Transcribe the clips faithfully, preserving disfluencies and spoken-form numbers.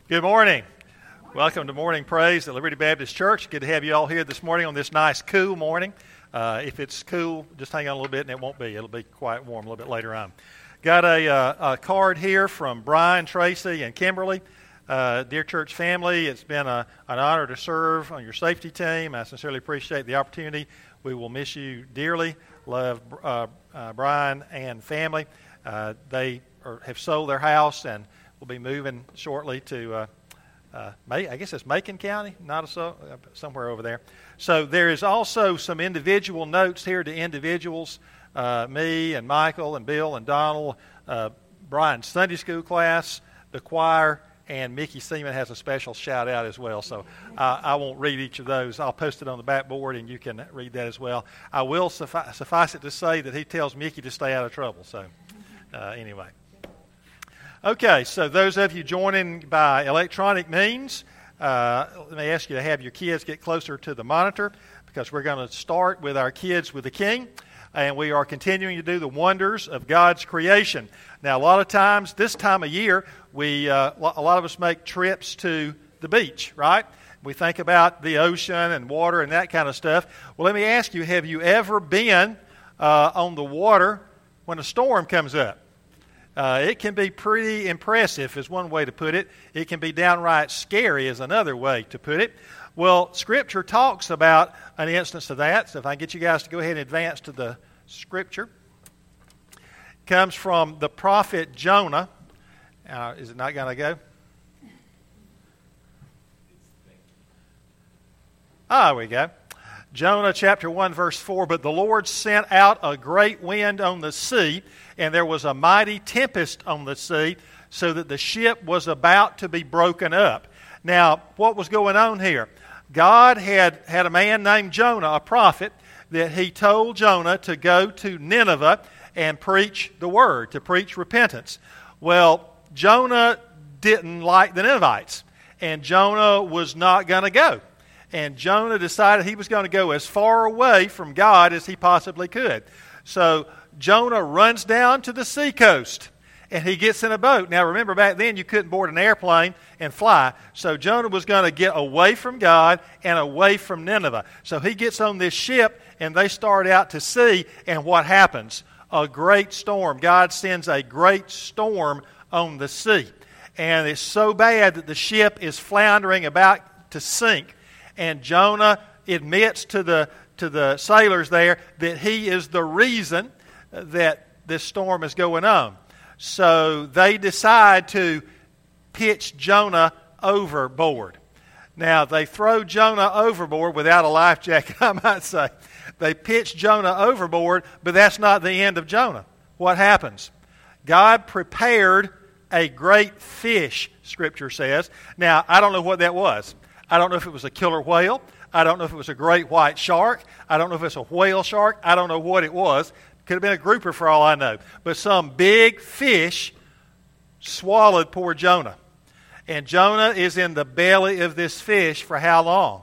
Good morning. Welcome to Morning Praise at Liberty Baptist Church. Good to have you all here this morning on this nice, cool morning. Uh, if it's cool, just hang on a little bit and it won't be. It'll be quite warm a little bit later on. Got a, uh, a card here from Brian, Tracy, and Kimberly. Uh, dear church family, it's been a, an honor to serve on your safety team. I sincerely appreciate the opportunity. We will miss you dearly. Love uh, uh, Brian and family. Uh, they are, have sold their house and will be moving shortly to, uh, uh, May, I guess it's Macon County, not a, so, uh, somewhere over there. So there is also some individual notes here to individuals, uh, me and Michael and Bill and Donald, uh, Brian's Sunday school class, the choir, and Mickey Seaman has a special shout out as well. So uh, I won't read each of those. I'll post it on the backboard and you can read that as well. I will suffi- suffice it to say that he tells Mickey to stay out of trouble. So uh, anyway. Okay, so those of you joining by electronic means, uh, let me ask you to have your kids get closer to the monitor because we're going to start with our Kids with the King, and we are continuing to do the wonders of God's creation. Now, a lot of times, this time of year, we uh, a lot of us make trips to the beach, right? We think about the ocean and water and that kind of stuff. Well, let me ask you, have you ever been uh, on the water when a storm comes up? Uh, it can be pretty impressive is one way to put it. It can be downright scary is another way to put it. Well, Scripture talks about an instance of that. So if I can get you guys to go ahead and advance to the Scripture. It comes from the prophet Jonah. Uh, is it not going to go? Ah, there we go. Jonah chapter one verse four, but the Lord sent out a great wind on the sea, and there was a mighty tempest on the sea, so that the ship was about to be broken up. Now, what was going on here? God had, had a man named Jonah, a prophet, that he told Jonah to go to Nineveh and preach the word, to preach repentance. Well, Jonah didn't like the Ninevites, and Jonah was not going to go. And Jonah decided he was going to go as far away from God as he possibly could. So Jonah runs down to the seacoast, and he gets in a boat. Now, remember, back then you couldn't board an airplane and fly. So Jonah was going to get away from God and away from Nineveh. So he gets on this ship, and they start out to sea, and what happens? A great storm. God sends a great storm on the sea. And it's so bad that the ship is floundering about to sink. And Jonah admits to the to the sailors there that he is the reason that this storm is going on. So they decide to pitch Jonah overboard. Now, they throw Jonah overboard without a life jacket, I might say. They pitch Jonah overboard, but that's not the end of Jonah. What happens? God prepared a great fish, Scripture says. Now, I don't know what that was. I don't know if it was a killer whale. I don't know if it was a great white shark. I don't know if it's a whale shark. I don't know what it was. Could have been a grouper for all I know. But some big fish swallowed poor Jonah. And Jonah is in the belly of this fish for how long?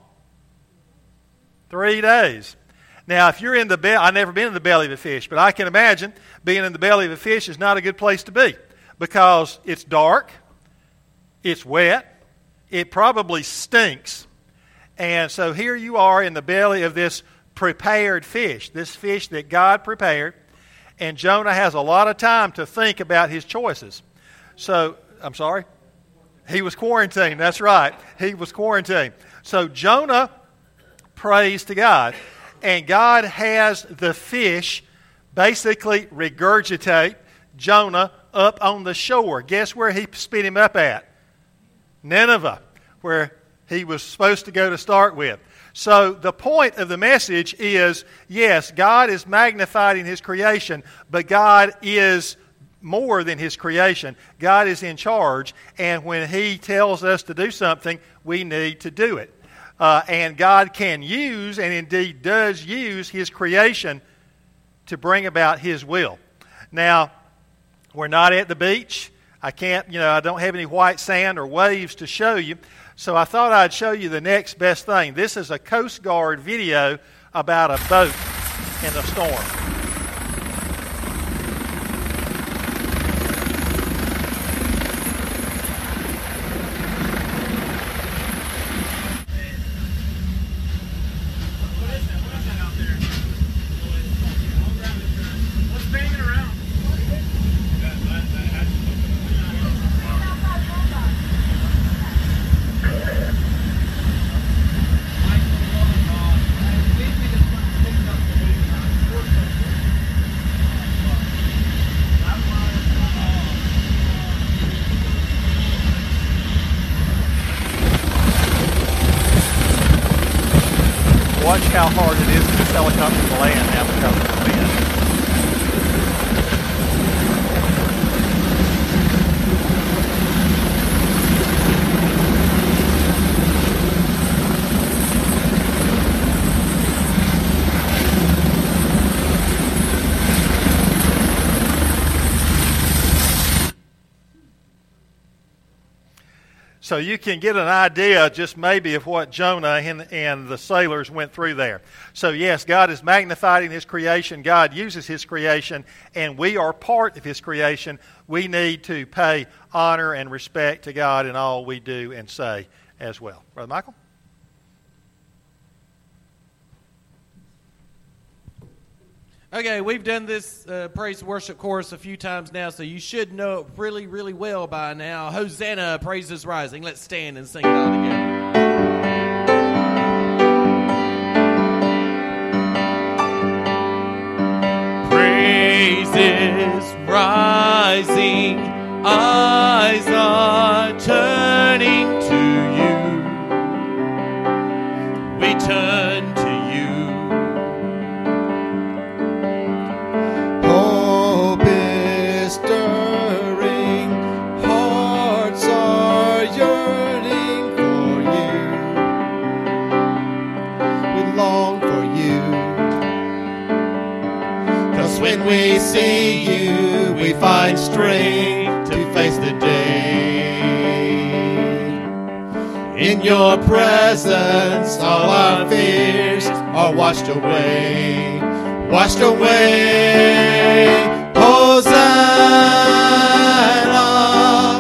Three days. Now, if you're in the belly, I've never been in the belly of a fish, but I can imagine being in the belly of a fish is not a good place to be because it's dark, it's wet, it probably stinks. And so here you are in the belly of this prepared fish, this fish that God prepared. And Jonah has a lot of time to think about his choices. So, I'm sorry? He was quarantined. That's right. He was quarantined. So Jonah prays to God. And God has the fish basically regurgitate Jonah up on the shore. Guess where he spit him up at? Nineveh, where he was supposed to go to start with. So the point of the message is, yes, God is magnified in His creation, but God is more than His creation. God is in charge, and when He tells us to do something, we need to do it. Uh, and God can use, and indeed does use, His creation to bring about His will. Now, we're not at the beach. I can't, you know, I don't have any white sand or waves to show you. So I thought I'd show you the next best thing. This is a Coast Guard video about a boat in a storm. helicopter to land now because of the wind. So you can get an idea just maybe of what Jonah and, and the sailors went through there. So yes, God is magnified in His creation. God uses His creation, and we are part of His creation. We need to pay honor and respect to God in all we do and say as well. Brother Michael? Okay, we've done this uh, praise and worship chorus a few times now, so you should know it really, really well by now. Hosanna, praise is rising. Let's stand and sing it all together. Praise is rising, eyes are turning to you. We turn to when we see you, we find strength to face the day. In your presence, all our fears are washed away, washed away. Hosanna,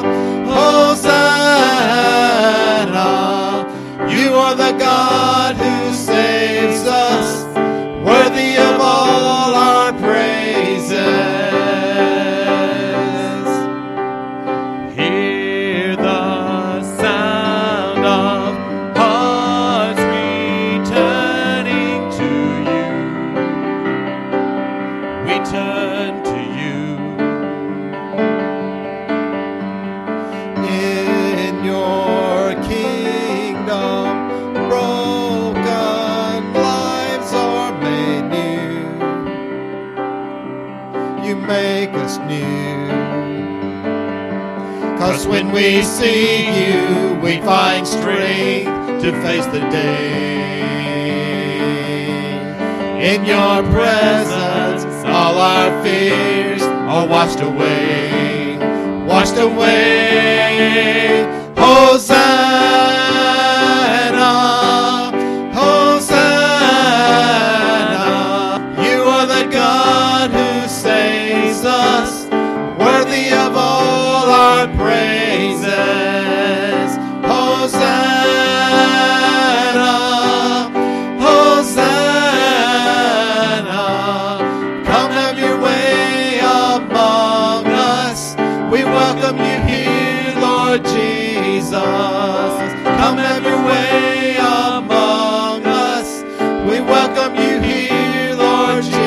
Hosanna. You are the God who saves us, worthy of all our praise. Hear the sound of hearts returning to you. We turn to you. In your kingdom, broken lives are made new. You make us new. 'Cause when we see you, we find strength to face the day. In your presence, all our fears are washed away, washed away. Hosanna, Hosanna. You are the God who saves us, worthy of all our praises. Hosanna, Hosanna. Come have your way among us. We welcome you here, Lord Jesus. Come have your way among us. We welcome you here, Lord Jesus.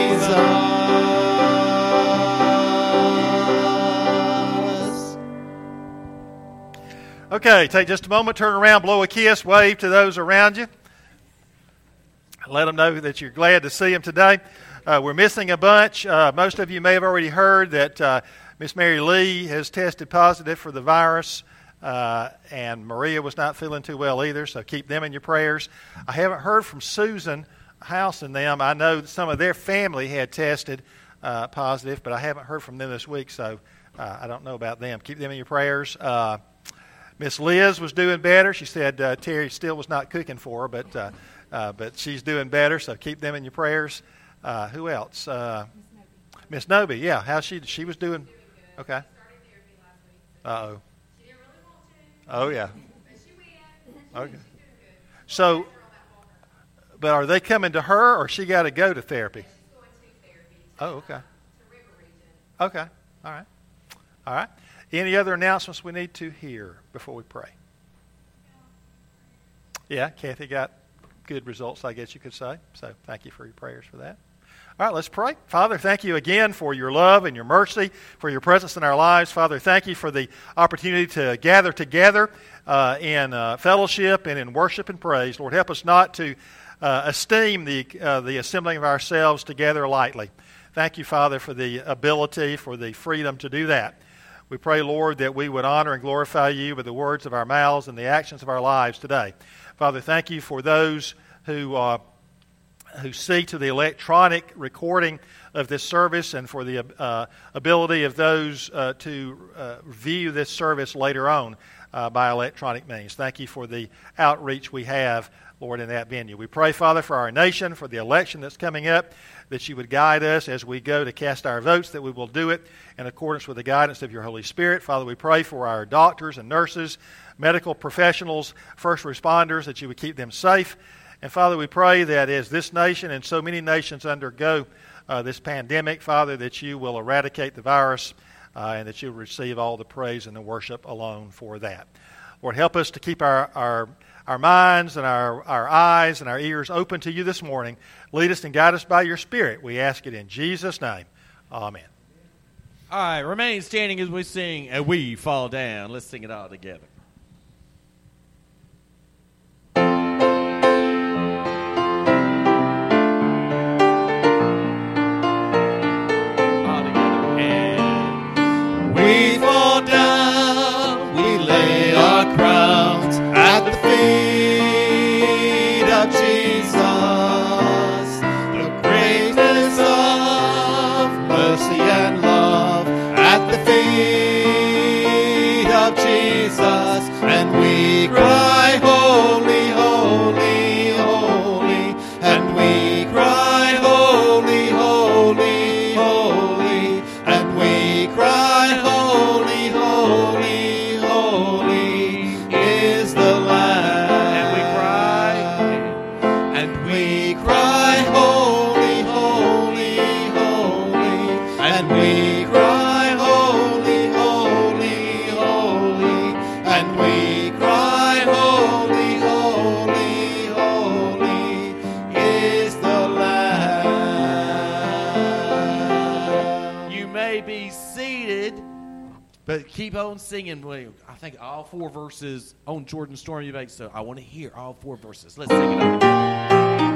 Okay, take just a moment, turn around, blow a kiss, wave to those around you. Let them know that you're glad to see them today. Uh, we're missing a bunch. Uh, most of you may have already heard that uh, Miss Mary Lee has tested positive for the virus, uh, and Maria was not feeling too well either, so keep them in your prayers. I haven't heard from Susan House and them. I know that some of their family had tested uh, positive, but I haven't heard from them this week, so uh, I don't know about them. Keep them in your prayers. Uh, Miss Liz was doing better. She said uh, Terry still was not cooking for her, but uh, uh, but she's doing better, so keep them in your prayers. Uh, who else? Uh, Miss Noby, yeah. How she she was doing? Okay. Uh oh. Oh yeah. Okay. So, but are they coming to her, or she got to go to therapy? Oh, okay. Okay. All right. All right. Any other announcements we need to hear before we pray? Yeah, Kathy got good results, I guess you could say. So thank you for your prayers for that. All right, let's pray. Father, thank you again for your love and your mercy, for your presence in our lives. Father, thank you for the opportunity to gather together uh, in uh, fellowship and in worship and praise. Lord, help us not to uh, esteem the, uh, the assembling of ourselves together lightly. Thank you, Father, for the ability, for the freedom to do that. We pray, Lord, that we would honor and glorify you with the words of our mouths and the actions of our lives today. Father, thank you for those who uh, who see to the electronic recording of this service and for the uh, ability of those uh, to uh, view this service later on uh, by electronic means. Thank you for the outreach we have, Lord, in that venue. We pray, Father, for our nation, for the election that's coming up, that you would guide us as we go to cast our votes, that we will do it in accordance with the guidance of your Holy Spirit. Father, we pray for our doctors and nurses, medical professionals, first responders, that you would keep them safe. And Father, we pray that as this nation and so many nations undergo uh, this pandemic, Father, that you will eradicate the virus uh, and that you will receive all the praise and the worship alone for that. Lord, help us to keep our, our, our minds and our, our eyes and our ears open to you this morning. Lead us and guide us by your Spirit. We ask it in Jesus' name. Amen. All right, remain standing as we sing And We Fall Down. Let's sing it all together. We fall down, we lay our crowns at the feet of Jesus. The greatness of mercy and love at the feet of Jesus. And we cry, holy, holy, holy. And we cry, holy, holy, holy. And we cry, holy, holy, holy is the Lamb. And we cry, and we cry, holy, holy, holy. And we cry, holy, holy, holy. And we cry, holy, holy, holy is the Lamb. You may be seated, but keep on singing. I think all four verses on Jordan Storm you make, so I want to hear all four verses. Let's sing it all together.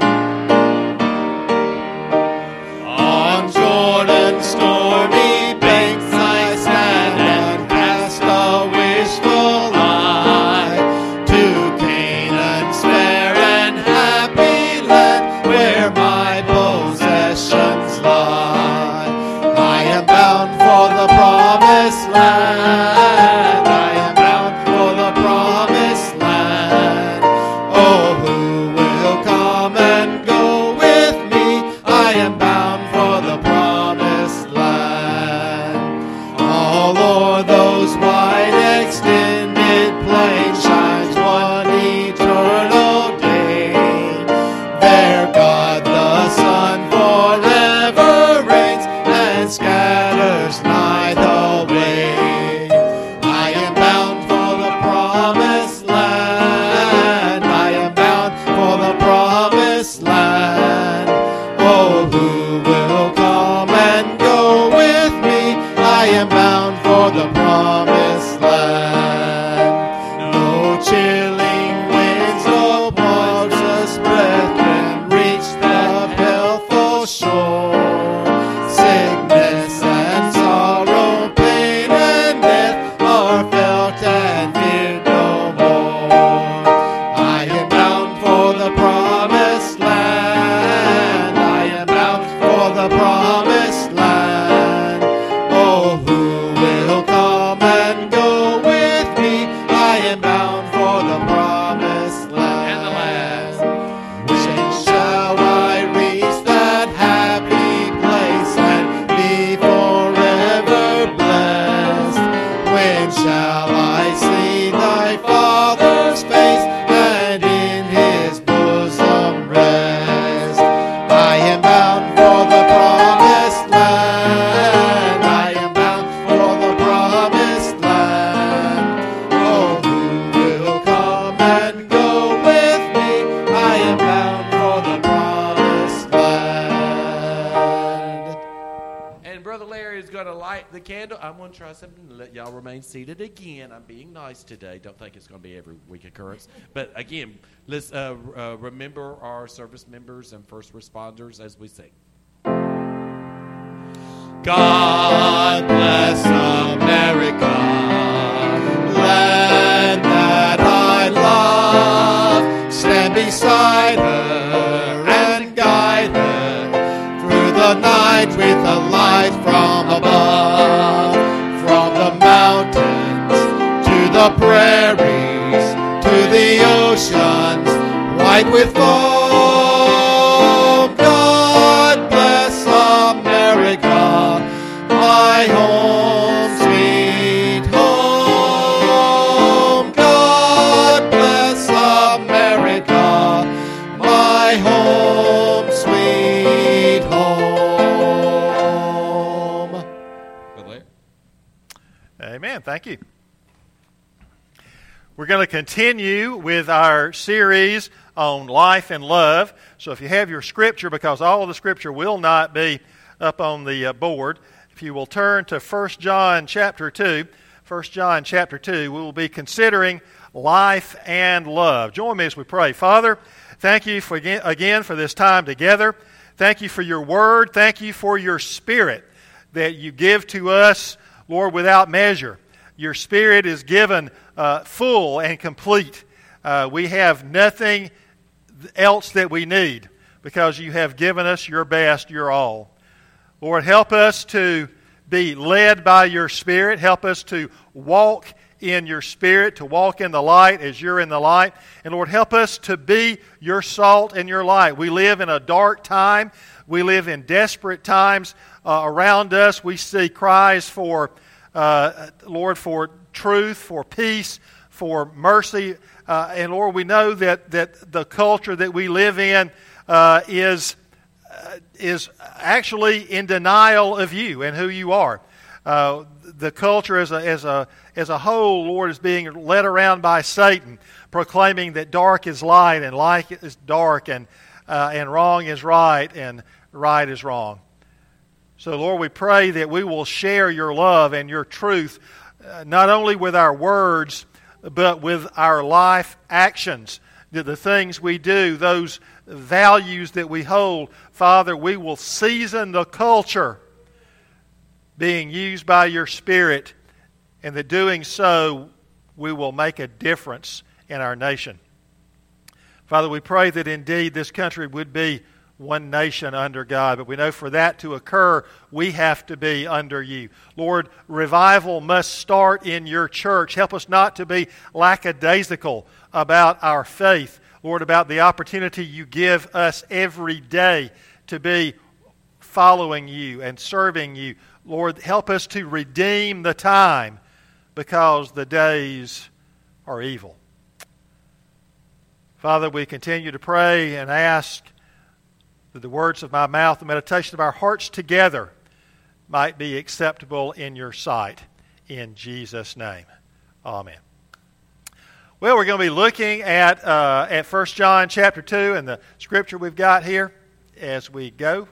On Jordan's stormy banks I stand and cast a wishful eye to Canaan's fair and happy land where my possessions lie. I am bound for the promised land. I am bound for the promised land. Oh, who will come and go with me? I am bound for the promised land. All o'er those wide extended plains shines one eternal day. There God the Son forever reigns and scatters nigh the way. I am bound for the promised land. I am bound for the promised land. Oh, who will come and go with me? I am bound for the promised land. No chilling winds or pauseless breath can reach the healthful shore. Sickness and sorrow, pain and death are felt and feared no more. I am bound for the promised land. I am bound for the promised land. Oh, who will come and go with me? I am bound for the promised land. And the last. When shall I reach that happy place and be forever blessed? When shall I see thy Father's face and in his bosom rest? I am bound for the promised going to light the candle. I'm going to try something to let y'all remain seated again. I'm being nice today. Don't think it's going to be every week occurrence. But again, let's uh, uh, remember our service members and first responders as we sing. God bless America, land that I love. Stand beside her and guide her through the night with a light from above. From the mountains to the prairies, to the oceans white with foam. God bless America, my home, sweet home. God bless America, my home, sweet home. Amen. Thank you. We're going to continue with our series on life and love. So if you have your scripture, because all of the scripture will not be up on the uh, board, if you will turn to First John chapter two, First John chapter two, we will be considering life and love. Join me as we pray. Father, thank you for again, again for this time together. Thank you for your word. Thank you for your Spirit that you give to us, Lord, without measure. Your Spirit is given uh, full and complete. Uh, we have nothing else that we need because you have given us your best, your all. Lord, help us to be led by your Spirit. Help us to walk in your Spirit, to walk in the light as you're in the light. And Lord, help us to be your salt and your light. We live in a dark time. We live in desperate times. Uh, around us, we see cries for, uh, Lord, for truth, for peace, for mercy. Uh, and Lord, we know that, that the culture that we live in uh, is... Uh, is actually in denial of you and who you are. Uh, the culture as a, as a, as a whole, Lord, is being led around by Satan, proclaiming that dark is light and light is dark and, uh, and wrong is right and right is wrong. So, Lord, we pray that we will share your love and your truth, uh, not only with our words, but with our life actions. The, the things we do, those values that we hold, Father, we will season the culture being used by your Spirit, and that doing so, we will make a difference in our nation. Father, we pray that indeed this country would be one nation under God, but we know for that to occur, we have to be under you. Lord, revival must start in your church. Help us not to be lackadaisical about our faith, Lord, about the opportunity you give us every day to be following you and serving you. Lord, help us to redeem the time because the days are evil. Father, we continue to pray and ask that the words of my mouth, the meditation of our hearts together might be acceptable in your sight. In Jesus' name, amen. Well, we're going to be looking at uh, at First John chapter two and the scripture we've got here as we go.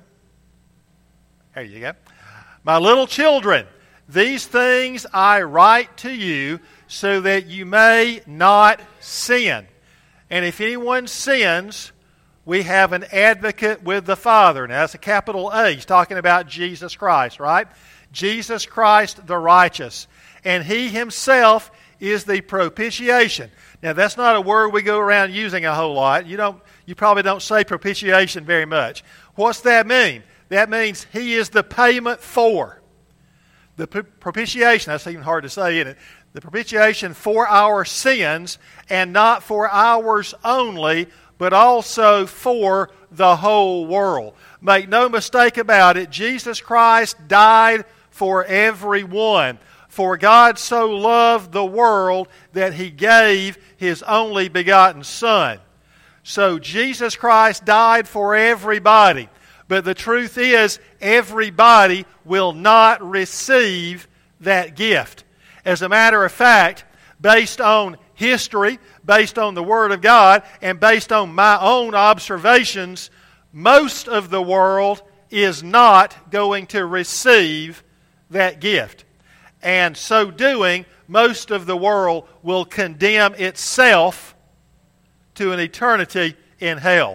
There you go. My little children, these things I write to you so that you may not sin. And if anyone sins, we have an advocate with the Father. Now, that's a capital A. He's talking about Jesus Christ, right? Jesus Christ the righteous. And He Himself is the propitiation. Now, that's not a word we go around using a whole lot. You don't. You probably don't say propitiation very much. What's that mean? That means He is the payment for. The propitiation, that's even hard to say, isn't it? The propitiation for our sins, and not for ours only, but also for the whole world. Make no mistake about it, Jesus Christ died for everyone. For God so loved the world that He gave His only begotten Son. So Jesus Christ died for everybody. But the truth is, everybody will not receive that gift. As a matter of fact, based on history, based on the Word of God, and based on my own observations, most of the world is not going to receive that gift. And so doing, most of the world will condemn itself to an eternity in hell.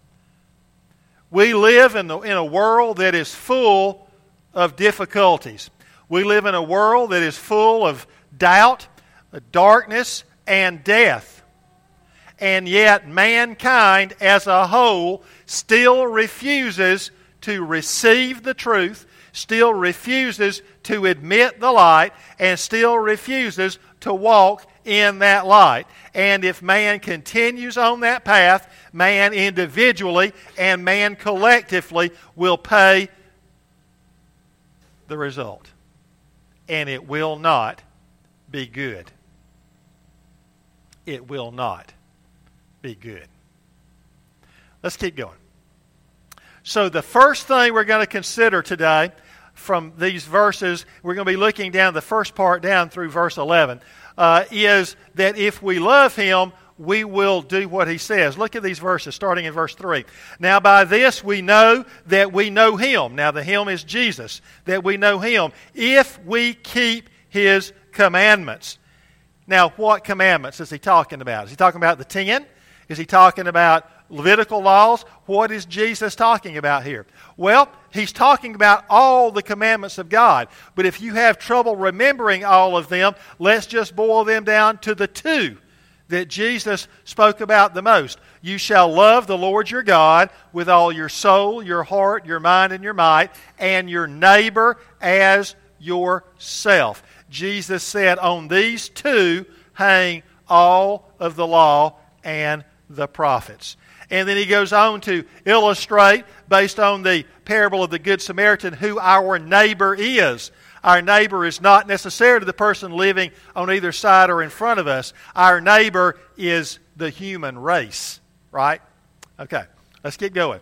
We live in, the, in a world that is full of difficulties. We live in a world that is full of doubt, darkness, and death. And yet mankind as a whole still refuses to receive the truth, still refuses to admit the light, and still refuses to walk in that light. And if man continues on that path, man individually and man collectively will pay the result. And it will not be good. It will not be good. Let's keep going. So the first thing we're going to consider today from these verses, we're going to be looking down the first part down through verse eleven, uh, is that if we love Him, we will do what He says. Look at these verses, starting in verse three. Now by this we know that we know Him. Now the Him is Jesus. That we know Him if we keep His commandments. Now what commandments is He talking about? Is He talking about the ten? Is He talking about Levitical laws? What is Jesus talking about here? Well, He's talking about all the commandments of God. But if you have trouble remembering all of them, let's just boil them down to the two that Jesus spoke about the most. You shall love the Lord your God with all your soul, your heart, your mind, and your might, and your neighbor as yourself. Jesus said, on these two hang all of the law and the prophets. And then He goes on to illustrate, based on the parable of the Good Samaritan, who our neighbor is. Our neighbor is not necessarily the person living on either side or in front of us. Our neighbor is the human race, right? Okay, let's keep going.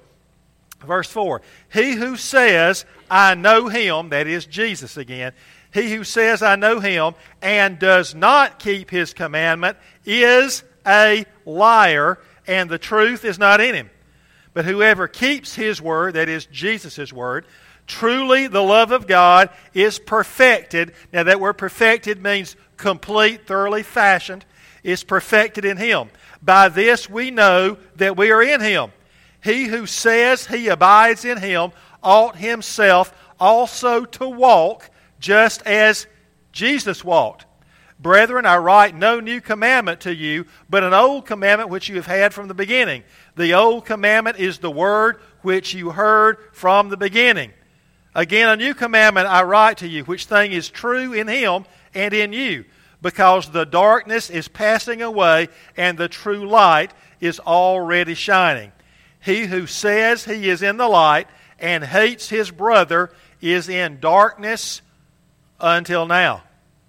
Verse four, he who says, I know Him, that is Jesus again, he who says, I know Him, and does not keep His commandment is a liar, and the truth is not in him. But whoever keeps His word, that is Jesus' word, truly the love of God is perfected. Now that word perfected means complete, thoroughly fashioned. Is perfected in Him. By this we know that we are in Him. He who says he abides in Him ought himself also to walk just as Jesus walked. Brethren, I write no new commandment to you, but an old commandment which you have had from the beginning. The old commandment is the word which you heard from the beginning. Again, a new commandment I write to you, which thing is true in Him and in you, because the darkness is passing away and the true light is already shining. He who says he is in the light and hates his brother is in darkness until now.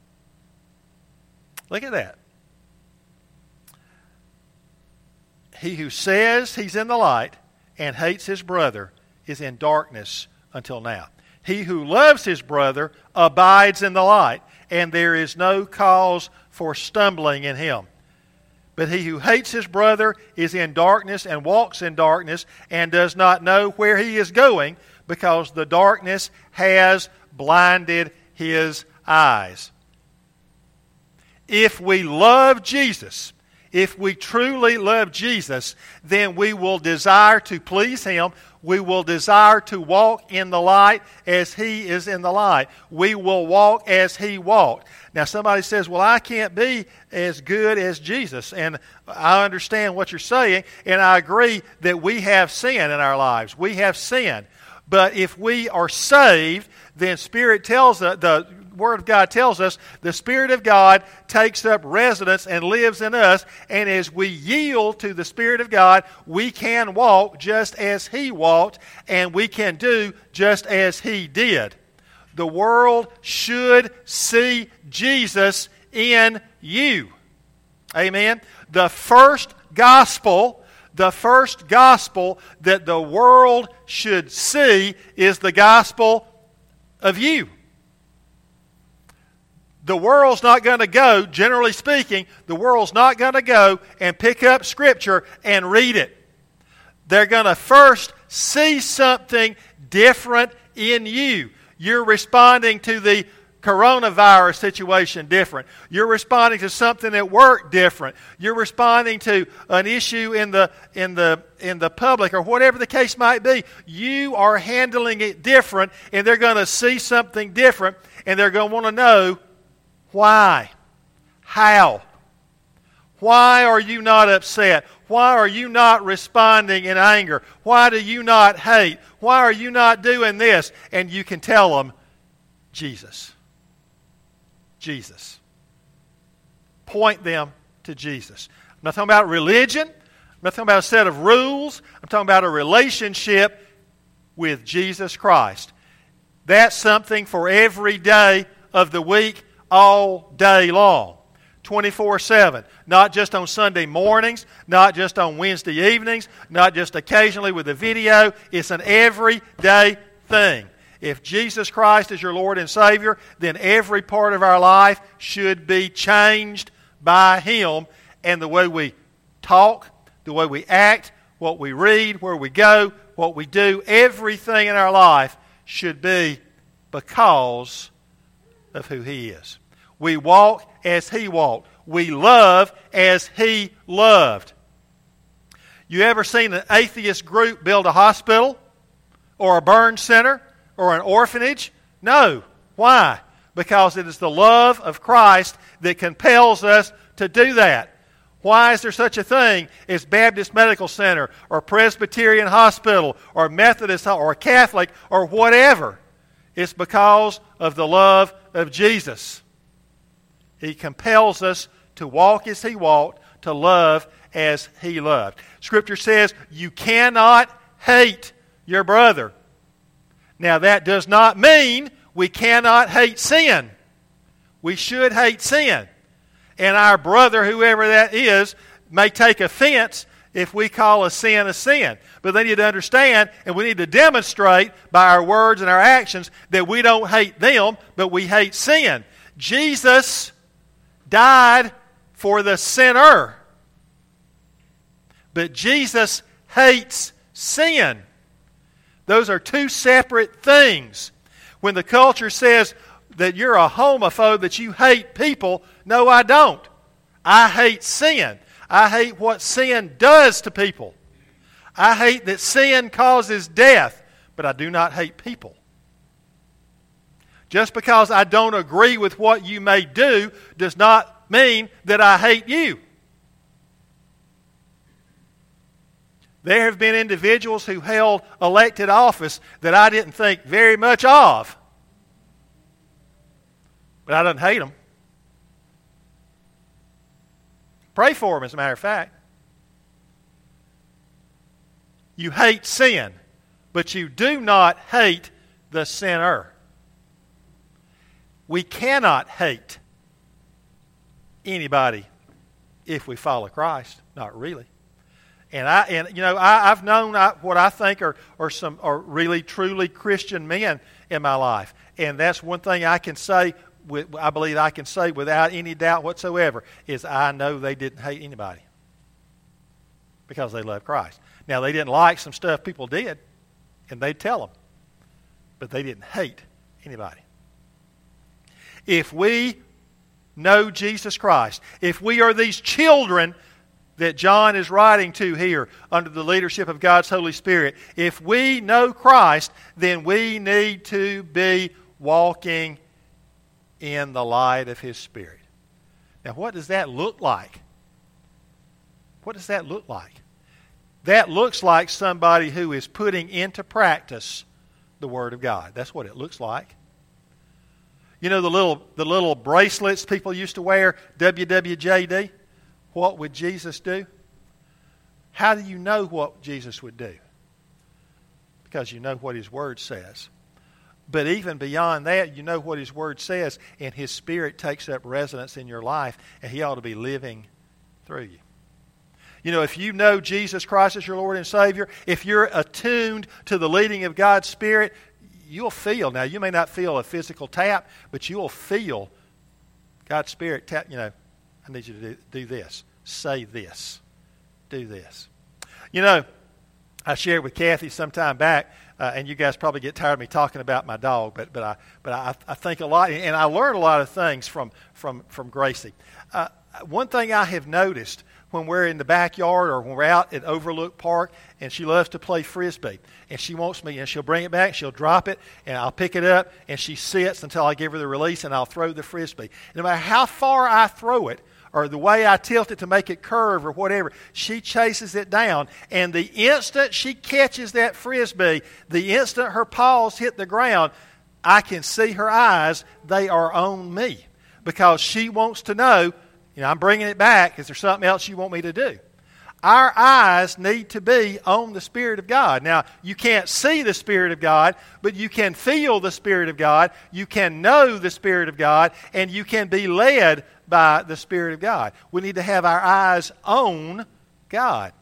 Look at that. He who says he's in the light and hates his brother is in darkness until now. He who loves his brother abides in the light, and there is no cause for stumbling in him. But he who hates his brother is in darkness and walks in darkness and does not know where he is going, because the darkness has blinded his eyes. If we love Jesus, if we truly love Jesus, then we will desire to please Him. We will desire to walk in the light as He is in the light. We will walk as He walked. Now somebody says, well, I can't be as good as Jesus. And I understand what you're saying, and I agree that we have sin in our lives. We have sin. But if we are saved, then Spirit tells us, the Word of God tells us, the Spirit of God takes up residence and lives in us, and as we yield to the Spirit of God, we can walk just as He walked, and we can do just as He did. The world should see Jesus in you. Amen. The first gospel, the first gospel that the world should see is the gospel of you. The world's not going to go, generally speaking, the world's not going to go and pick up Scripture and read it. They're going to first see something different in you. You're responding to the coronavirus situation different. You're responding to something at work different. You're responding to an issue in the in the in the public or whatever the case might be. You are handling it different, and they're going to see something different, and they're going to want to know why. How? Why are you not upset? Why are you not responding in anger? Why do you not hate? Why are you not doing this? And you can tell them, Jesus. Jesus. Point them to Jesus. I'm not talking about religion. I'm not talking about a set of rules. I'm talking about a relationship with Jesus Christ. That's something for every day of the week, all day long. twenty-four seven. Not just on Sunday mornings, not just on Wednesday evenings, not just occasionally with a video. It's an everyday thing. If Jesus Christ is your Lord and Savior, then every part of our life should be changed by Him. And the way we talk, the way we act, what we read, where we go, what we do, everything in our life should be because of who He is. We walk as He walked. We love as He loved. You ever seen an atheist group build a hospital or a burn center or an orphanage? No. Why? Because it is the love of Christ that compels us to do that. Why is there such a thing as Baptist Medical Center or Presbyterian Hospital or Methodist or Catholic or whatever? It's because of the love of Jesus. He compels us to walk as He walked, to love as He loved. Scripture says you cannot hate your brother. Now that does not mean we cannot hate sin. We should hate sin. And our brother, whoever that is, may take offense if we call a sin a sin. But they need to understand, and we need to demonstrate by our words and our actions that we don't hate them, but we hate sin. Jesus died for the sinner. But Jesus hates sin. Those are two separate things. When the culture says that you're a homophobe, that you hate people, no, I don't. I hate sin. I hate what sin does to people. I hate that sin causes death, but I do not hate people. Just because I don't agree with what you may do does not mean that I hate you. There have been individuals who held elected office that I didn't think very much of. But I didn't hate them. Pray for them, as a matter of fact. You hate sin, but you do not hate the sinner. We cannot hate anybody if we follow Christ. Not really. And I, and you know, I, I've known I, what I think are, are some are really truly Christian men in my life, and that's one thing I can say. With, I believe I can say without any doubt whatsoever is I know they didn't hate anybody because they loved Christ. Now they didn't like some stuff people did, and they'd tell them, but they didn't hate anybody. If we know Jesus Christ, if we are these children that John is writing to here under the leadership of God's Holy Spirit, if we know Christ, then we need to be walking in the light of His Spirit. Now, what does that look like? What does that look like? That looks like somebody who is putting into practice the Word of God. That's what it looks like. You know the little the little bracelets people used to wear, W W J D? What would Jesus do? How do you know what Jesus would do? Because you know what His Word says. But even beyond that, you know what His Word says, and His Spirit takes up residence in your life, and He ought to be living through you. You know, if you know Jesus Christ as your Lord and Savior, if you're attuned to the leading of God's Spirit, you'll feel, now you may not feel a physical tap, but you'll feel God's Spirit tap, you know, I need you to do, do this, say this, do this. You know, I shared with Kathy some time back, uh, and you guys probably get tired of me talking about my dog, but but I but I, I think a lot, and I learn a lot of things from from from Gracie. Uh, one thing I have noticed when we're in the backyard or when we're out at Overlook Park, and she loves to play Frisbee, and she wants me, and she'll bring it back, she'll drop it, and I'll pick it up, and she sits until I give her the release, and I'll throw the Frisbee. No matter how far I throw it, or the way I tilt it to make it curve or whatever, she chases it down. And the instant she catches that Frisbee, the instant her paws hit the ground, I can see her eyes. They are on me. Because she wants to know, you know, I'm bringing it back. Is there something else you want me to do? Our eyes need to be on the Spirit of God. Now, you can't see the Spirit of God, but you can feel the Spirit of God. You can know the Spirit of God, and you can be led by the Spirit of God. We need to have our eyes on God.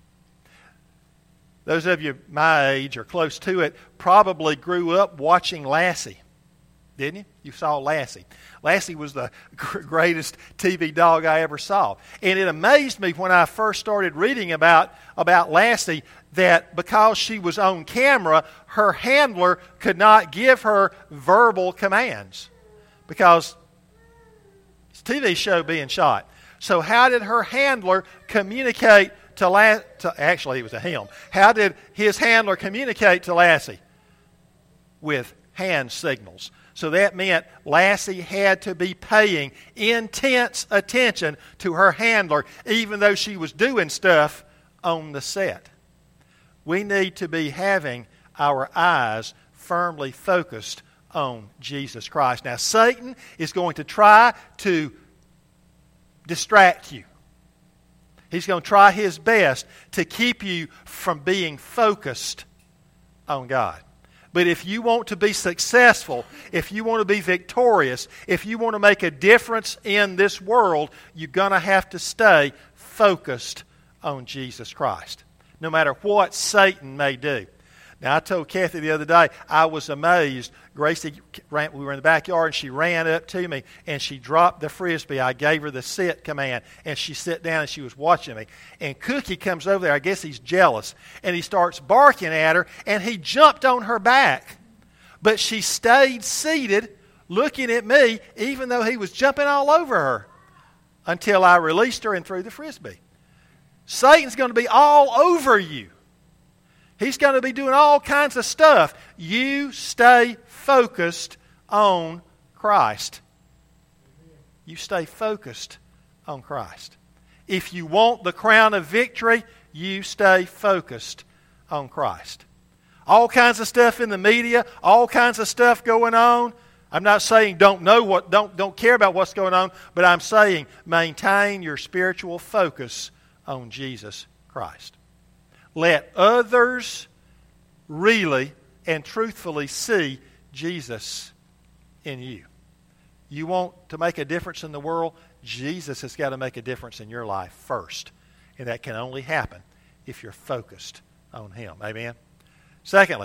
Those of you my age or close to it probably grew up watching Lassie. Didn't you? You saw Lassie. Lassie was the greatest T V dog I ever saw. And it amazed me when I first started reading about, about Lassie that because she was on camera, her handler could not give her verbal commands. Because it's a T V show being shot. So how did her handler communicate to Lassie? Actually, it was a him. How did his handler communicate to Lassie? With hand signals. So that meant Lassie had to be paying intense attention to her handler, even though she was doing stuff on the set. We need to be having our eyes firmly focused on Jesus Christ. Now, Satan is going to try to distract you. He's going to try his best to keep you from being focused on God. But if you want to be successful, if you want to be victorious, if you want to make a difference in this world, you're going to have to stay focused on Jesus Christ, no matter what Satan may do. Now, I told Kathy the other day, I was amazed. Gracie, ran, we were in the backyard, and she ran up to me, and she dropped the Frisbee. I gave her the sit command, and she sat down, and she was watching me. And Cookie comes over there. I guess he's jealous, and he starts barking at her, and he jumped on her back. But she stayed seated, looking at me, even though he was jumping all over her, until I released her and threw the Frisbee. Satan's going to be all over you. He's going to be doing all kinds of stuff. You stay focused on Christ. You stay focused on Christ. If you want the crown of victory, you stay focused on Christ. All kinds of stuff in the media, all kinds of stuff going on. I'm not saying don't know what, don't, don't care about what's going on, but I'm saying maintain your spiritual focus on Jesus Christ. Let others really and truthfully see Jesus in you. You want to make a difference in the world? Jesus has got to make a difference in your life first. And that can only happen if you're focused on Him. Amen? Secondly,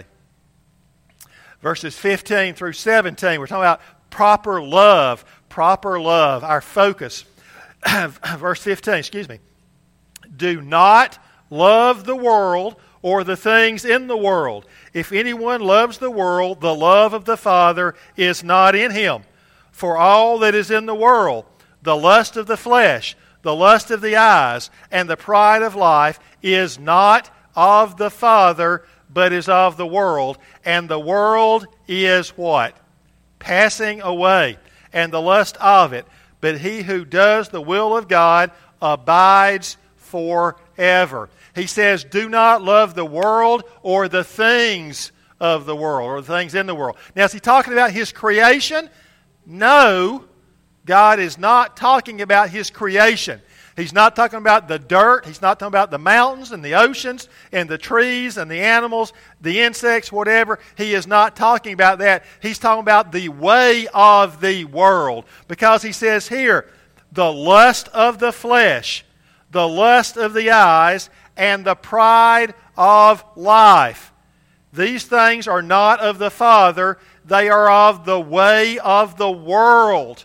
verses fifteen through seventeen, we're talking about proper love. Proper love, our focus. Verse fifteen, excuse me. Do not love the world or the things in the world. If anyone loves the world, the love of the Father is not in him. For all that is in the world, the lust of the flesh, the lust of the eyes, and the pride of life is not of the Father, but is of the world. And the world is what? Passing away, and the lust of it. But he who does the will of God abides forever. He says, do not love the world or the things of the world, or the things in the world. Now, is he talking about His creation? No, God is not talking about His creation. He's not talking about the dirt. He's not talking about the mountains and the oceans and the trees and the animals, the insects, whatever. He is not talking about that. He's talking about the way of the world. Because he says here, the lust of the flesh, the lust of the eyes, and the pride of life. These things are not of the Father. They are of the way of the world.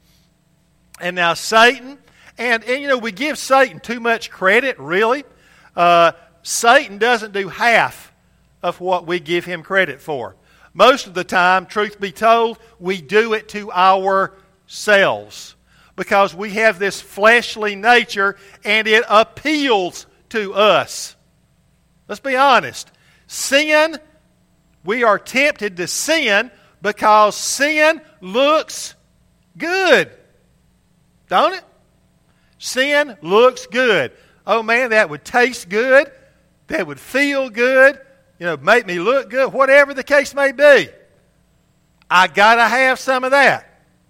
And now Satan, and, and you know, we give Satan too much credit, really. Uh, Satan doesn't do half of what we give him credit for. Most of the time, truth be told, we do it to ourselves because we have this fleshly nature and it appeals to us. Let's be honest. Sin, we are tempted to sin because sin looks good. Don't it? Sin looks good. Oh man, that would taste good. That would feel good. You know, make me look good. Whatever the case may be. I got to have some of that.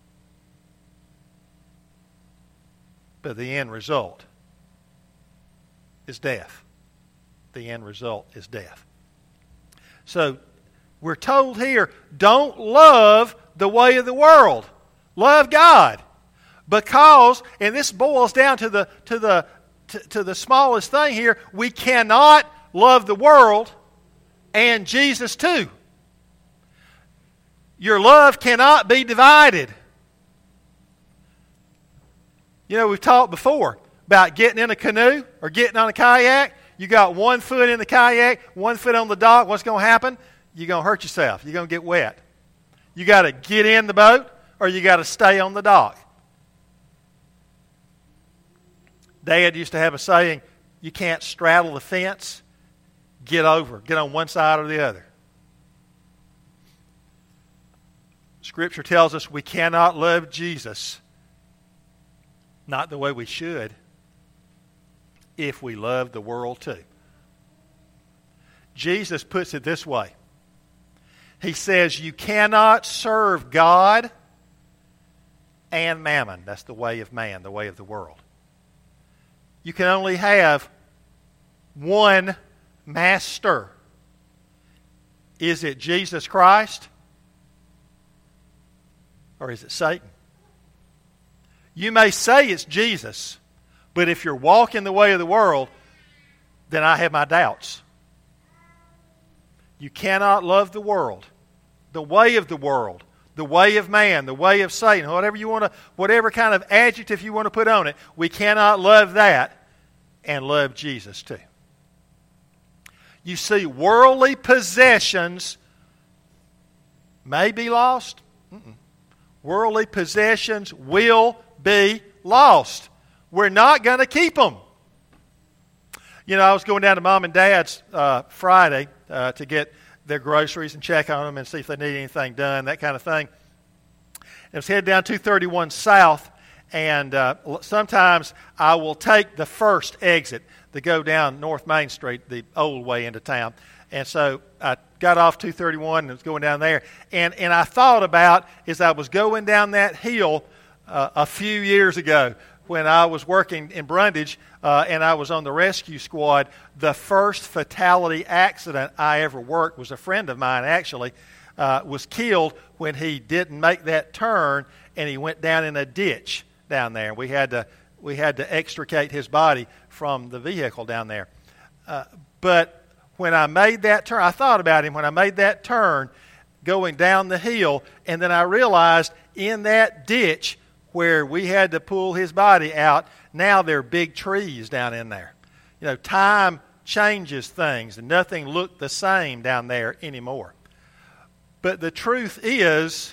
But the end result is death. The end result is death. So, we're told here, don't love the way of the world. Love God. Because, and this boils down to the to the to, to the smallest thing here, we cannot love the world and Jesus too. Your love cannot be divided. You know, we've talked before about getting in a canoe or getting on a kayak. You got one foot in the kayak, one foot on the dock. What's going to happen? You're going to hurt yourself. You're going to get wet. You got to get in the boat or you got to stay on the dock. Dad used to have a saying, you can't straddle the fence, get over, get on one side or the other. Scripture tells us we cannot love Jesus, not the way we should, if we love the world too. Jesus puts it this way. He says you cannot serve God and mammon. That's the way of man, the way of the world. You can only have one master. Is it Jesus Christ? Or is it Satan? You may say it's Jesus, but if you're walking the way of the world, then I have my doubts. You cannot love the world, the way of the world, the way of man, the way of Satan, whatever you want to, whatever kind of adjective you want to put on it. We cannot love that and love Jesus too. You see, worldly possessions may be lost. Mm-mm. Worldly possessions will be lost. We're not going to keep them. You know, I was going down to Mom and Dad's uh, Friday uh, to get their groceries and check on them and see if they need anything done, that kind of thing. I was headed down two thirty-one South, and uh, sometimes I will take the first exit to go down North Main Street, the old way into town. And so I got off two thirty-one and was going down there. And, and I thought about, as I was going down that hill uh, a few years ago, when I was working in Brundage uh, and I was on the rescue squad, the first fatality accident I ever worked was a friend of mine actually uh, was killed when he didn't make that turn and he went down in a ditch down there. We had to we had to extricate his body from the vehicle down there. Uh, but when I made that turn, I thought about him when I made that turn going down the hill, and then I realized in that ditch where we had to pull his body out, now there are big trees down in there. You know, time changes things, and nothing looked the same down there anymore. But the truth is,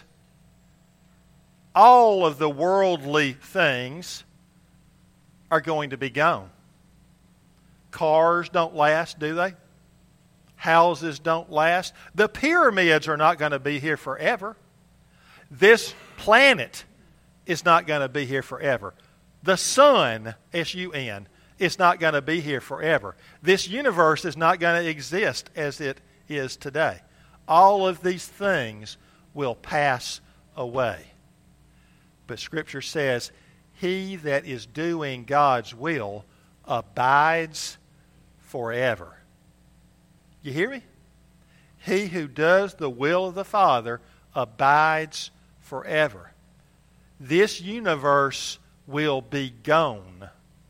all of the worldly things are going to be gone. Cars don't last, do they? Houses don't last. The pyramids are not going to be here forever. This planet is not going to be here forever. The sun, S U N, is not going to be here forever. This universe is not going to exist as it is today. All of these things will pass away. But Scripture says, he that is doing God's will abides forever. You hear me? He who does the will of the Father abides forever. This universe will be gone.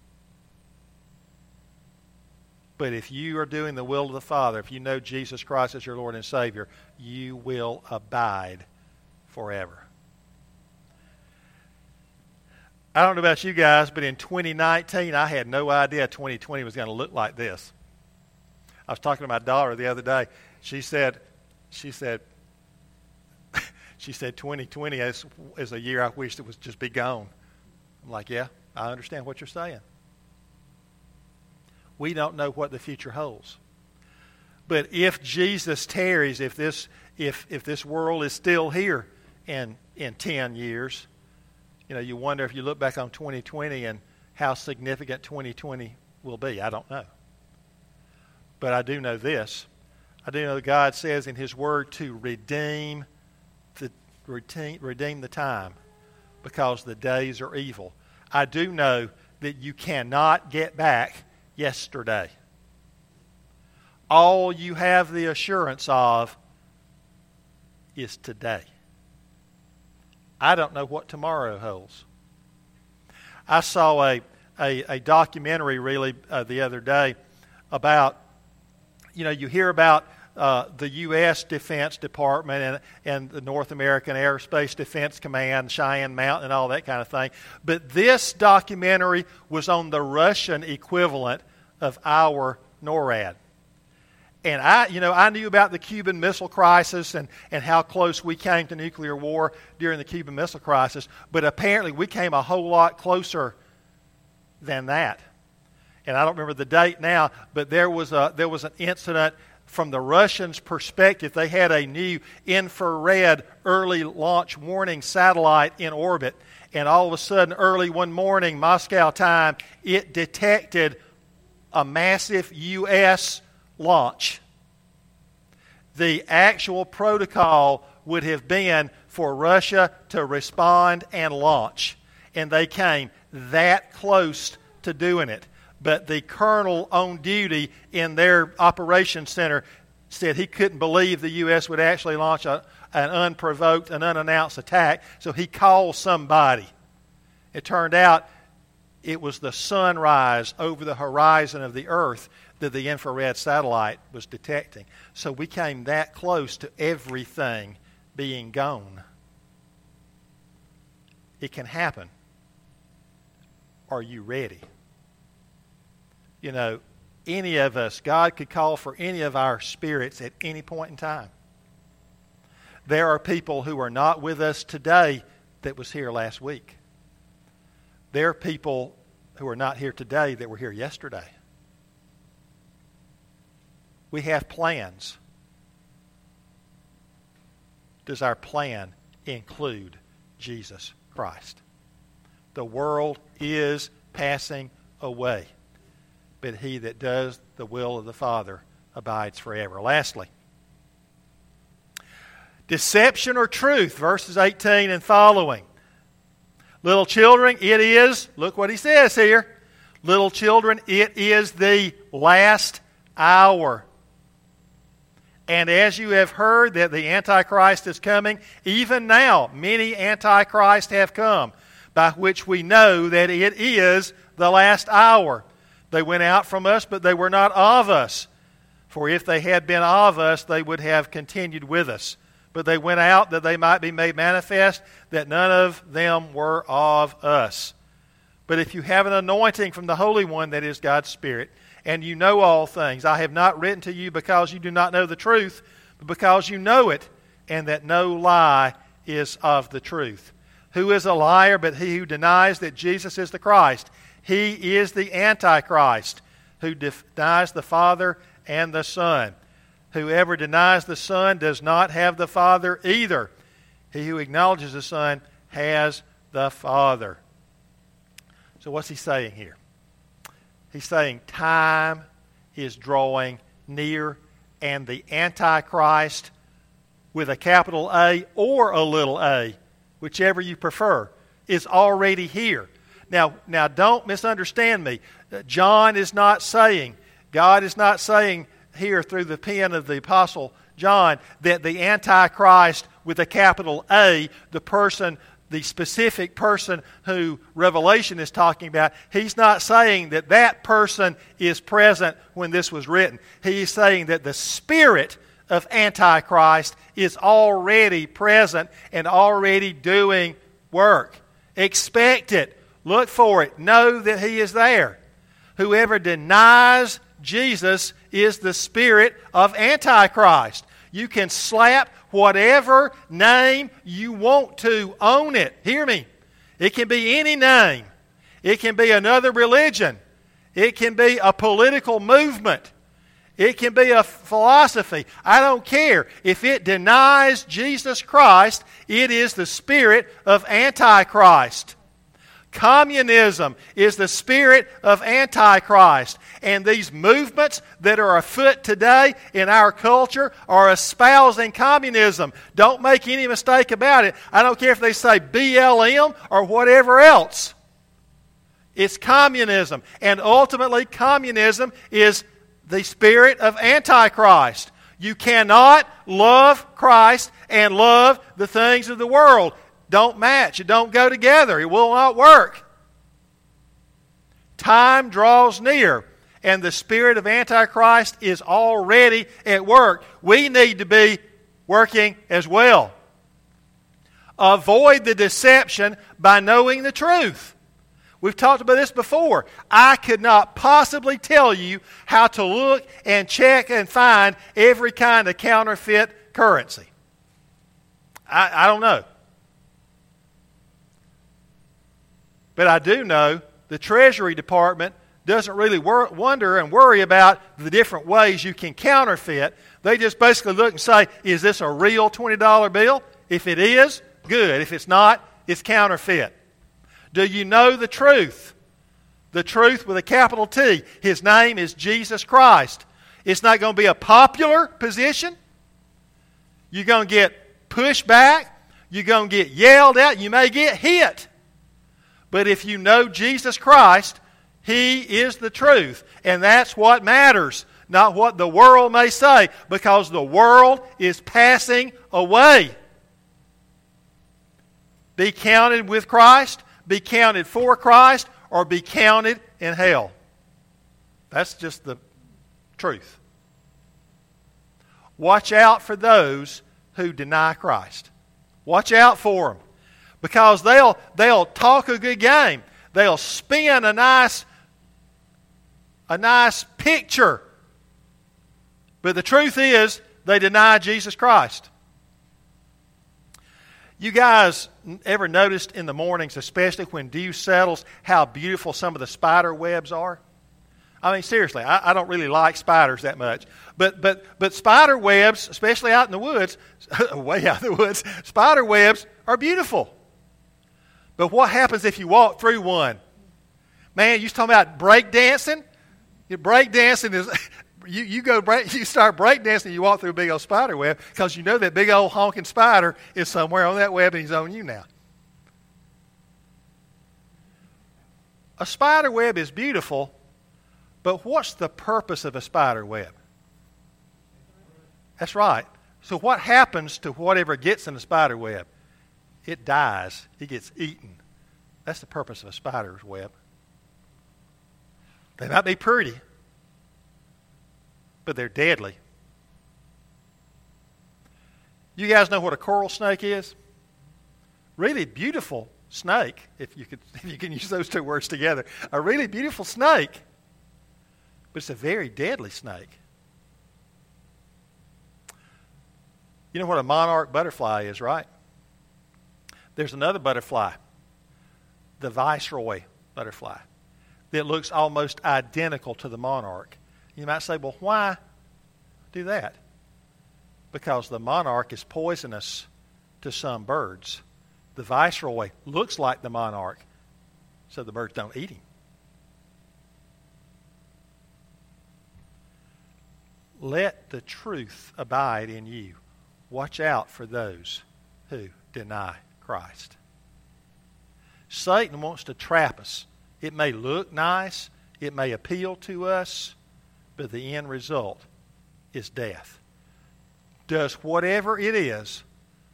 But if you are doing the will of the Father, if you know Jesus Christ as your Lord and Savior, you will abide forever. I don't know about you guys, but in twenty nineteen, I had no idea twenty twenty was going to look like this. I was talking to my daughter the other day. She said, she said, she said, twenty twenty is, is a year I wish it would just be gone. I'm like, yeah, I understand what you're saying. We don't know what the future holds. But if Jesus tarries, if this if if this world is still here in in ten years, you know, you wonder if you look back on twenty twenty and how significant twenty twenty will be. I don't know. But I do know this. I do know that God says in His Word to redeem the redeem, redeem the time because the days are evil. I do know that you cannot get back yesterday. All you have the assurance of is today. I don't know what tomorrow holds. I saw a a, a documentary really uh, the other day about, you know, you hear about uh, the U S Defense Department and, and the North American Aerospace Defense Command, Cheyenne Mountain, and all that kind of thing. But this documentary was on the Russian equivalent of our NORAD. And I, you know, I knew about the Cuban Missile Crisis and, and how close we came to nuclear war during the Cuban Missile Crisis, but apparently we came a whole lot closer than that. And I don't remember the date now, but there was a there was an incident from the Russians' perspective. They had a new infrared early launch warning satellite in orbit, and all of a sudden, early one morning, Moscow time, it detected a massive U S launch. The actual protocol would have been for Russia to respond and launch. And they came that close to doing it. But the colonel on duty in their operations center said he couldn't believe the U S would actually launch a, an unprovoked, an unannounced attack. So he called somebody. It turned out it was the sunrise over the horizon of the Earth that the infrared satellite was detecting. So we came that close to everything being gone. It can happen. Are you ready? You know, any of us, God could call for any of our spirits at any point in time. There are people who are not with us today that was here last week. There are people who are not here today that were here yesterday. We have plans. Does our plan include Jesus Christ? The world is passing away, but he that does the will of the Father abides forever. Lastly, deception or truth, verses eighteen and following. Little children, it is, look what he says here. Little children, it is the last hour. And as you have heard that the Antichrist is coming, even now many Antichrists have come, by which we know that it is the last hour. They went out from us, but they were not of us. For if they had been of us, they would have continued with us. But they went out that they might be made manifest, that none of them were of us. But if you have an anointing from the Holy One, that is God's Spirit, and you know all things, I have not written to you because you do not know the truth, but because you know it, and that no lie is of the truth. Who is a liar but he who denies that Jesus is the Christ? He is the Antichrist, who denies the Father and the Son. Whoever denies the Son does not have the Father either. He who acknowledges the Son has the Father. So what's he saying here? He's saying time is drawing near, and the Antichrist with a capital A or a little a, whichever you prefer, is already here. Now, now don't misunderstand me. John is not saying, God is not saying here through the pen of the Apostle John that the Antichrist with a capital A, the person, the specific person who Revelation is talking about, he's not saying that that person is present when this was written. He's saying that the spirit of Antichrist is already present and already doing work. Expect it. Look for it. Know that he is there. Whoever denies Jesus is the spirit of Antichrist. You can slap whatever name you want to on it. Hear me. It can be any name. It can be another religion. It can be a political movement. It can be a philosophy. I don't care. If it denies Jesus Christ, it is the spirit of Antichrist. Communism is the spirit of Antichrist. And these movements that are afoot today in our culture are espousing communism. Don't make any mistake about it. I don't care if they say B L M or whatever else. It's communism. And ultimately, communism is the spirit of Antichrist. You cannot love Christ and love the things of the world. Don't match. It don't go together. It will not work. Time draws near, and the spirit of Antichrist is already at work. We need to be working as well. Avoid the deception by knowing the truth. We've talked about this before. I could not possibly tell you how to look and check and find every kind of counterfeit currency. I, I don't know. But I do know the Treasury Department doesn't really wor- wonder and worry about the different ways you can counterfeit. They just basically look and say, is this a real twenty dollar bill? If it is, good. If it's not, it's counterfeit. Do you know the truth? The truth with a capital T. His name is Jesus Christ. It's not going to be a popular position. You're going to get pushed back. You're going to get yelled at. You may get hit. But if you know Jesus Christ, He is the truth. And that's what matters, not what the world may say, because the world is passing away. Be counted with Christ, be counted for Christ, or be counted in hell. That's just the truth. Watch out for those who deny Christ. Watch out for them. Because they'll, they'll talk a good game. They'll spin a nice, a nice picture. But the truth is, they deny Jesus Christ. You guys ever noticed in the mornings, especially when dew settles, how beautiful some of the spider webs are? I mean, seriously, I, I don't really like spiders that much. But but but spider webs, especially out in the woods, way out in the woods, spider webs are beautiful. But what happens if you walk through one? Man, you talking about break dancing? Break dancing is you, you go break, you start break dancing, you walk through a big old spider web because you know that big old honking spider is somewhere on that web and he's on you now. A spider web is beautiful, but what's the purpose of a spider web? That's right. So what happens to whatever gets in the spider web? It dies. It gets eaten. That's the purpose of a spider's web. They might be pretty, but they're deadly. You guys know what a coral snake is? Really beautiful snake, if you could, if you can use those two words together. A really beautiful snake, but it's a very deadly snake. You know what a monarch butterfly is, right? There's another butterfly, the viceroy butterfly, that looks almost identical to the monarch. You might say, well, why do that? Because the monarch is poisonous to some birds. The viceroy looks like the monarch, so the birds don't eat him. Let the truth abide in you. Watch out for those who deny Christ. Satan wants to trap us. It may look nice, it may appeal to us, but the end result is death. Does whatever it is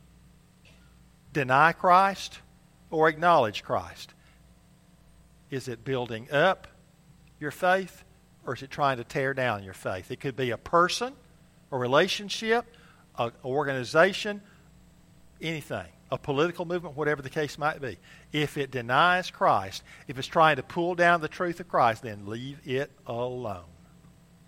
deny Christ or acknowledge Christ? Is it building up your faith or is it trying to tear down your faith? It could be a person, a relationship, an organization, anything. A political movement, whatever the case might be. If it denies Christ, if it's trying to pull down the truth of Christ, then leave it alone.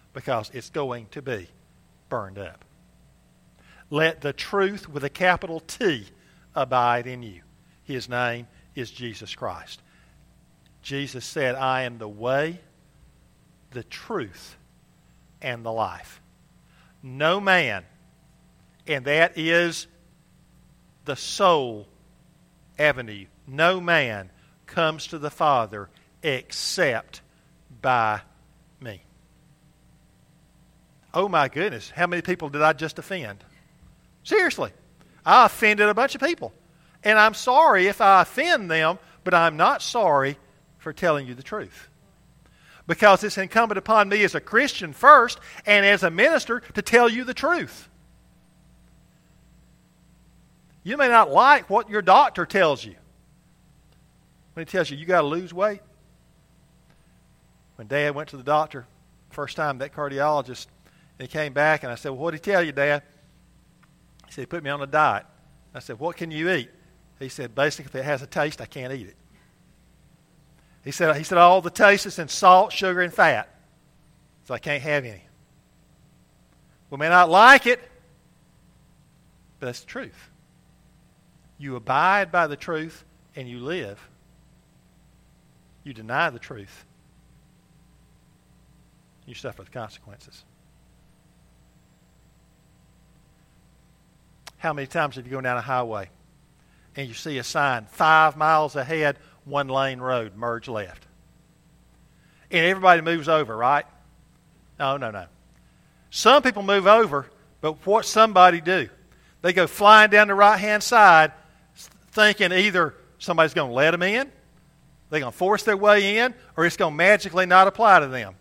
because it's going to be burned up. Let the truth with a capital T abide in you. His name is Jesus Christ. Jesus said, I am the way, the truth, and the life. No man, and that is the sole avenue, no man comes to the Father except by me. Oh my goodness, how many people did I just offend? Seriously, I offended a bunch of people. And I'm sorry if I offend them, but I'm not sorry for telling you the truth. Because it's incumbent upon me as a Christian first and as a minister to tell you the truth. You may not like what your doctor tells you. When he tells you you got to lose weight. When Dad went to the doctor, first time, that cardiologist, and he came back and I said, well, what did he tell you, Dad? He said, he put me on a diet. I said, what can you eat? He said, basically, if it has a taste, I can't eat it. He said, he said all the taste is in salt, sugar, and fat. So I can't have any. We may not like it, but that's the truth. You abide by the truth and you live. You deny the truth, you suffer the consequences. How many times have you gone down a highway and you see a sign, five miles ahead, one lane road, merge left? And everybody moves over, right? No, no, no. Some people move over, but what somebody do? They go flying down the right-hand side thinking either somebody's going to let them in, they're going to force their way in, or it's going to magically not apply to them.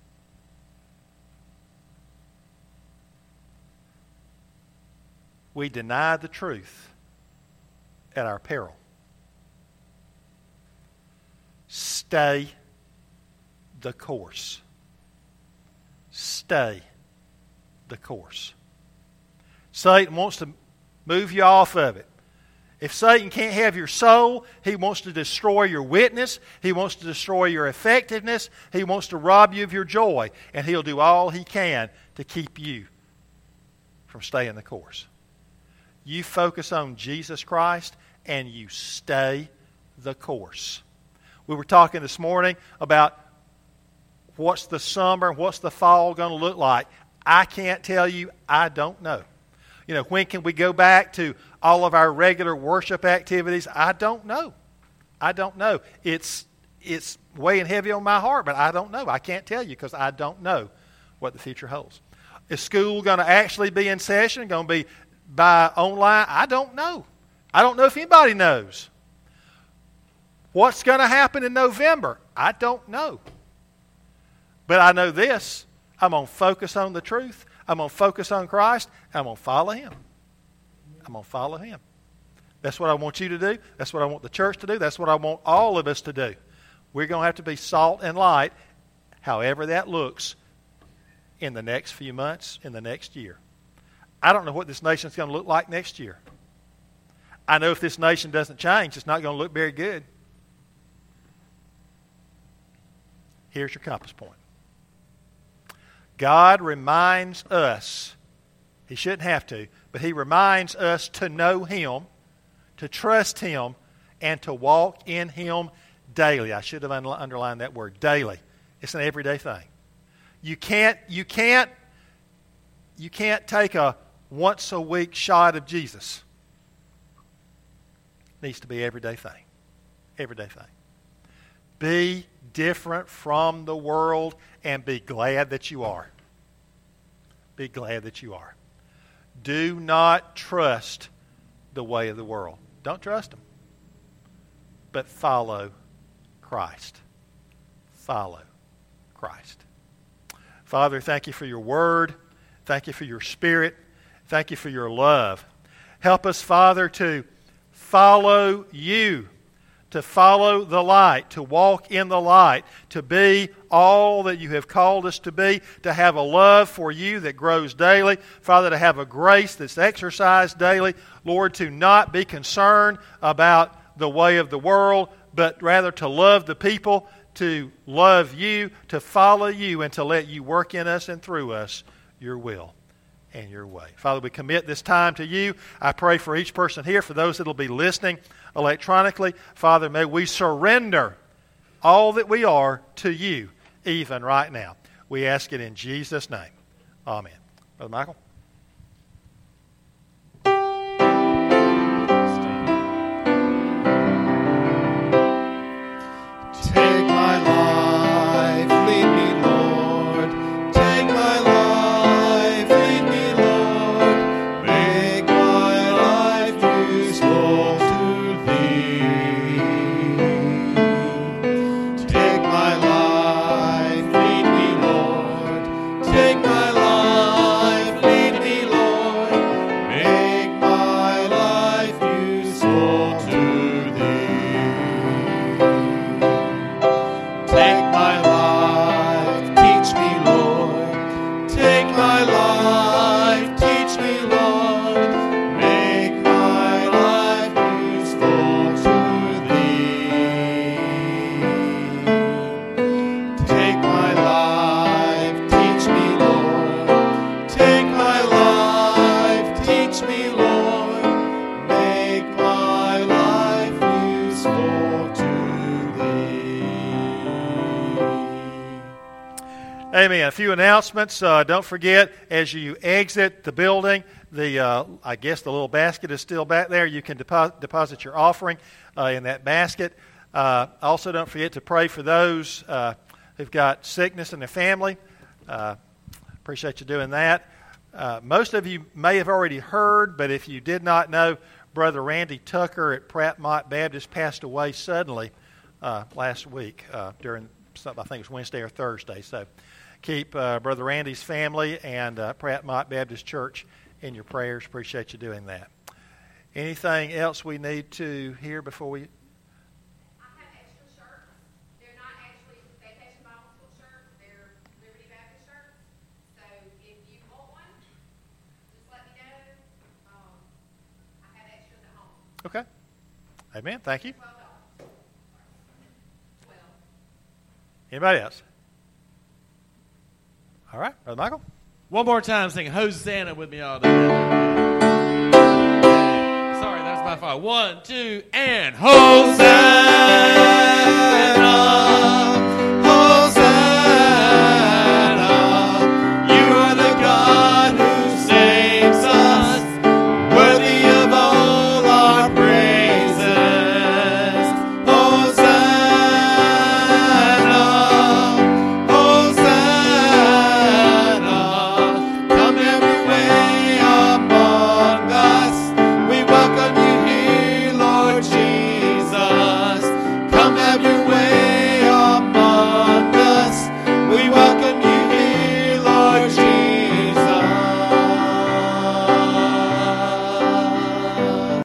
We deny the truth at our peril. Stay the course. Stay the course. Satan wants to move you off of it. If Satan can't have your soul, he wants to destroy your witness. He wants to destroy your effectiveness. He wants to rob you of your joy. And he'll do all he can to keep you from staying the course. You focus on Jesus Christ and you stay the course. We were talking this morning about what's the summer, what's the fall going to look like. I can't tell you. I don't know. You know, when can we go back to all of our regular worship activities? I don't know. I don't know. It's it's weighing heavy on my heart, but I don't know. I can't tell you because I don't know what the future holds. Is school going to actually be in session? Going to be by online? I don't know. I don't know if anybody knows. What's going to happen in November? I don't know. But I know this. I'm going to focus on the truth. I'm going to focus on Christ. I'm going to follow Him. I'm going to follow Him. That's what I want you to do. That's what I want the church to do. That's what I want all of us to do. We're going to have to be salt and light, however that looks, in the next few months, in the next year. I don't know what this nation is going to look like next year. I know if this nation doesn't change, it's not going to look very good. Here's your compass point. God reminds us, He shouldn't have to, but He reminds us to know Him, to trust Him, and to walk in Him daily. I should have underlined that word, daily. It's an everyday thing. You can't, you can't, you can't take a once a week shot of Jesus. It needs to be everyday thing. Everyday thing. Be different from the world and be glad that you are. Be glad that you are. Do not trust the way of the world. Don't trust them. But follow Christ. Follow Christ. Father, thank you for your word. Thank you for your spirit. Thank you for your love. Help us, Father, to follow you, to follow the light, to walk in the light, to be all that you have called us to be, to have a love for you that grows daily. Father, to have a grace that's exercised daily. Lord, to not be concerned about the way of the world, but rather to love the people to love you, to follow you, and to let you work in us and through us your will and your way. Father, we commit this time to you. I pray for each person here, for those that will be listening electronically. Father, may we surrender all that we are to you, even right now. We ask it in Jesus' name. Amen. Brother Michael? Take my life, lead me, Lord. Take my life, lead me, Lord. Make my life useful to thee. Take my life, lead me, Lord. Take my life, lead me, Lord. Make my life useful to thee. Take my life, teach me, Lord. Take my life, teach me, Lord. Make my life useful to thee. Take my life, teach me, Lord. Take my life, teach me, Lord. Make my life useful to thee. Amen. A few announcements. Uh, don't forget, as you exit the building, the uh, I guess the little basket is still back there. You can deposit, deposit your offering uh, in that basket. Uh, also, don't forget to pray for those uh, who've got sickness in their family. Uh, appreciate you doing that. Uh, most of you may have already heard, but if you did not know, Brother Randy Tucker at Pratt Mott Baptist passed away suddenly uh, last week uh, during, something, I think it was Wednesday or Thursday. So keep uh, Brother Randy's family and uh, Pratt Mott Baptist Church in your prayers. Appreciate you doing that. Anything else we need to hear before we... I have extra shirts. They're not actually Vacation Bible School shirts. They're Liberty Baptist shirts. So if you want one, just let me know. Um, I have extras at home. Okay. Amen. Thank you. Twelve dollars. Twelve. Anybody else? All right. Brother Michael? One more time, sing Hosanna with me all together. Sorry, that's my fault. One, two, and Hosanna.